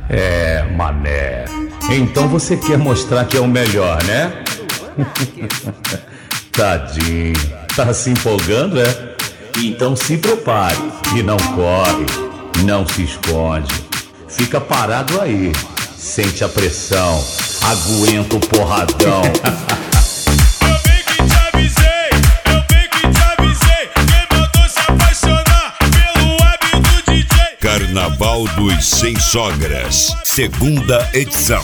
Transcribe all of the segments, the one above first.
É, mané. Então você quer mostrar que é o melhor, né? Tadinho. Tá se empolgando, é? Então se prepare. E não corre. Não se esconde. Fica parado aí. Sente a pressão. Aguenta o porradão. Carnaval dos Sem Sogras, segunda edição.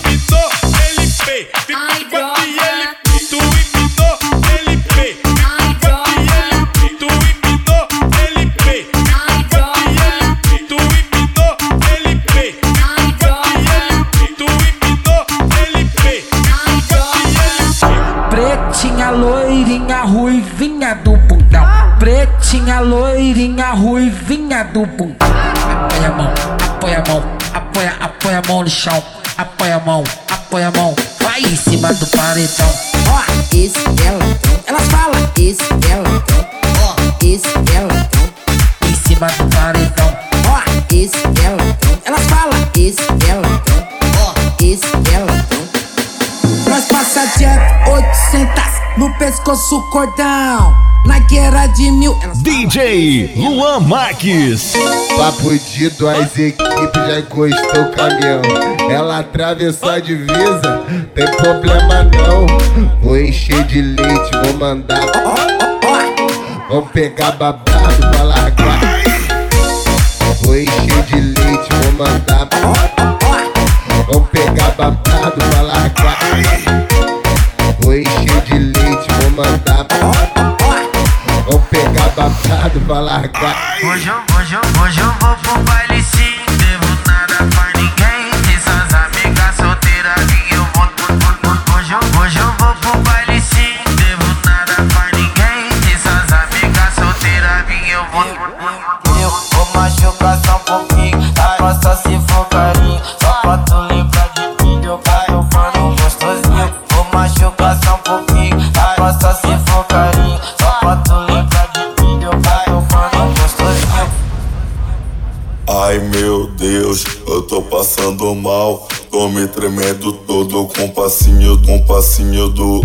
Pretinha, loirinha, ruivinha do bundão. Pretinha, loirinha, ruivinha do bundão. Apoia a mão, apoia a mão, apoia a mão no chão. Apoia a mão, vai em cima do paredão. Ó, esse elas falam, esse elas ó, esse elas em cima do paredão. Ó, esse elas falam, esse ó, esse nós passa jet 800 no pescoço cordão. Na guerra de 1000 DJ Luan Marques. Papo de duas equipes, já encostou o caminhão. Ela atravessou a divisa, tem problema não. Vou encher de leite, vou mandar. Vamos pegar babado pra largar. Vou encher de leite, vou mandar. Vamos pegar babado pra largar. Vou encher de leite, vou mandar. Vamos pegar babado pra largar. Hoje eu vou pro baile sim. Devo nada pra ninguém. Essas amigas solteiras e eu vou. Hoje eu vou pro baile sim. Devo nada pra ninguém. Essas amigas solteiras e eu vou. Eu vou machucar só um pouquinho. Tá só se for carinho. Só pra tu lembrar de mim. Eu caio mano gostosinho. Vou machucar só um pouquinho. Tá só se for carinho. Só pra tu lembrar de mim. Eu caio mano gostosinho. Ai meu Deus, eu tô passando mal. Tô me tremendo todo com passinho do.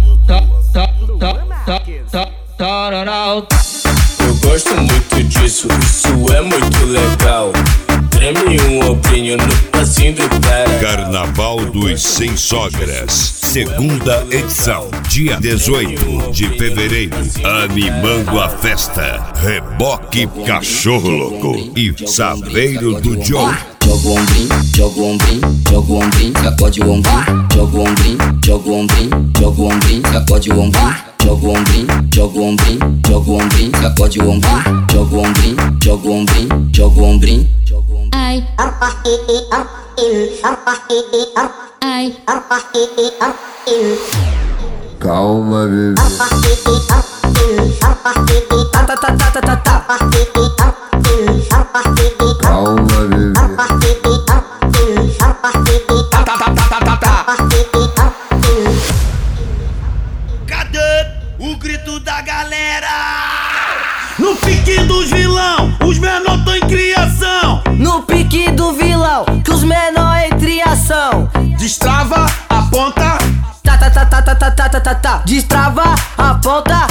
Eu gosto muito disso, isso é muito legal. Treme um ombrinho no passinho do cara. Carnaval dos Sem Sogras, segunda edição, dia 18 de fevereiro. Animando a festa, Reboque Cachorro Louco e Saveiro do Joe. Joga o ombrinho, joga o ombrinho, joga o ombrinho, sacode o ombrinho, joga o ombrinho, joga o ombrinho, joga o ombrinho, sacode o ombrinho, joga o ombrinho, joga o ombrinho, joga o ombrinho, sacode o ombrinho, joga o ombrinho, joga o ombrinho, joga o ombrinho. Ai, ai, Calma, bebê. Calma, bebê. Cadê o grito da galera? No pique dos vilão, os menor tão em criação. No pique do vilão, que os menor entre ação. Destrava, aponta. Destrava, aponta.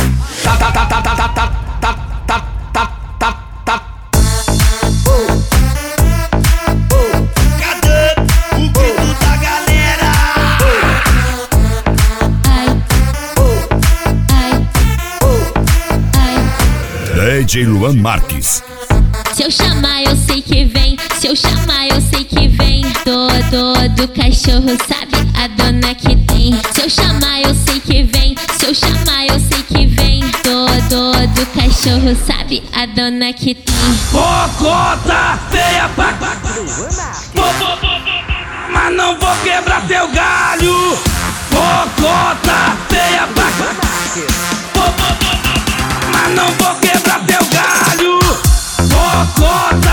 Cadê o grito da galera? DJ Luan Marques. se eu chamar eu sei que vem, se eu chamar eu sei que vem. Todo cachorro sabe a dona que tem. Se eu chamar eu sei que vem, se eu chamar eu sei que vem. Todo cachorro sabe a dona que tem. Cocota feia pra... Mas não vou quebrar teu galho. Cocota feia pra... Mas não vou quebrar teu galho. Cocota